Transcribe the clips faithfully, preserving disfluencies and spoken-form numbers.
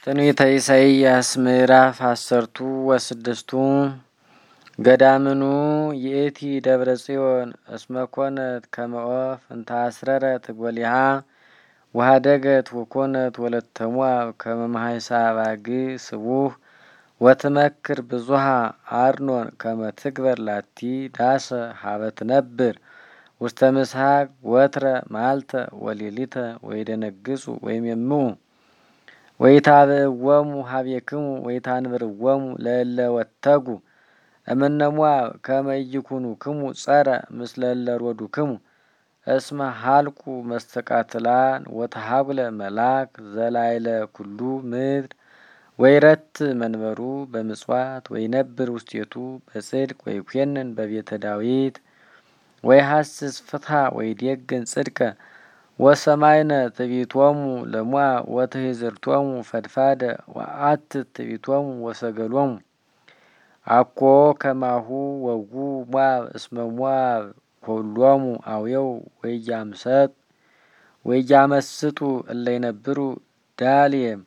ትንቢተ ኢሳይያስ ምዕራፍ አሰርቱ ወስድስቱ ገዳምኑ ይእቲ ደብረ ጽዮን እስመ ኮነት ከመ ዖፍ እንተ አስረረት ጐሊሃ ወኀደገት ወኮነት ወለተ ሞዓብ ከመ መሃይሳ አባግዕ ስቡህ ወትመክር ብዙኃ አርኖን ከመ ትግበር ላቲ ዳሰ ሀበ ትነብር ውስተ ምስሐቅ ወትረ መዓልተ ወሌሊተ ወይደነግጹ ወይሜምዑ ወይታብዕዎሙ ሀቤክሙ ወይታንብርዎሙ ለእለ ወተጉ እምነ ሞዓብ ከመ ኢይኩኑክሙ ጸረ ምስለ እለ ሮዱክሙ እስመ ሀልቁ መስተቃትላን ወተሃጉለ መልአክ ዘላይለ ኩሉ ምድር ወይረት መንበሩ በምጽዋት ወይነብር ውስቴቱ በጽድቅ ወይኮንን በቤተ ዳዊት ወይሐስስ ፍትሐ ወይዴግን ጽድቀ ወሰማይነ ትዕቢቶሙ ለሞዓብ ወትሕዝርቶሙ ፈድፋደ ወአትት ትዕቢቶሙ ወሰገሎሙ አኮ ከማሁ ወጉ ሞዓብ እስመ ሞዓብ ኰሎሙ አውየው ወኢያምሰጥ ወኢያመስጡ እለ ይነብሩ ዳልየም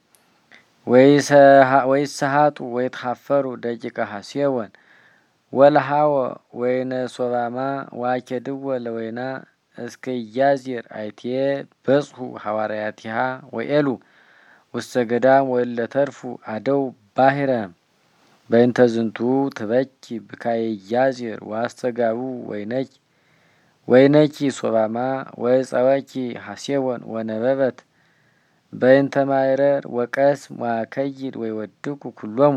ወይሰሃጡ ወይትሐፈሩ ደቂቀ ሐሴወን ወለሃወ ወይነ ሶባማ ወአኬድዎ ለወይና እስከ ኢያዜር አይቴ በጽሑ ሐዋርያቲሃ ወኤሉ ውስተ ገዳም ወእለ ተርፉ አደው ባሕረ በእንተ ዝንቱ ትበኪ ብካየ ኢያዜር ወአስተጋቡ ወይነኪ ወይነኪ ሶባማ ወዕፀወኪ ሐሴወን ወነበበት በእንተ ማይረር ወቀስም ወአከይድ ወይወድቁ ኩሎሙ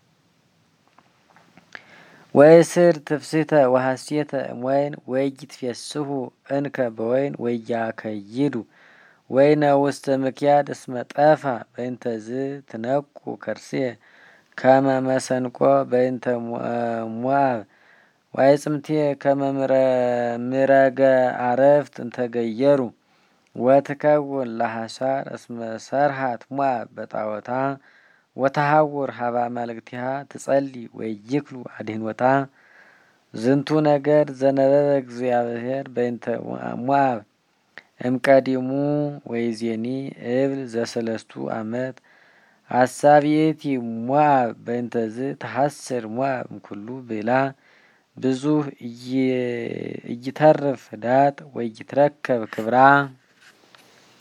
ወእስር ትፍስሕተ ወሐሴተ እምወይን ወኢይትፌስሑ እንከ በወይን ወኢያከይዱ ወይነ ውስተ ምክያድ እስመ ጠፋ በእንተዝ ትነቁ ከርስየ ከመ መሰንቆ በእንተ ሞዓብ ወአዕጽምትየ ከመ ምረገ አረፍት እንተገየሩ ወትከውን ለሐሳር እስመ ሰርሃት ሞዓብ በጣዖታ ወተሐውር ሀበ አማልክቲሃ ትጸልይ ወኢይክሉ አድኅኖታ ዝንቱ ነገር ዘነበበ እግዚአብሔር በእንተ ሞዓብ እምቀዲሙ ወይዜኒ እብል ዘሰለስቱ ዓመት አሳብየቲ ሞዓብ በእንተዝ ተሐስር ሞዓብ እምኩሉ ብላ ብዙኅ ኢይተርፍ ዳጥ ወኢይትረከብ ክብራ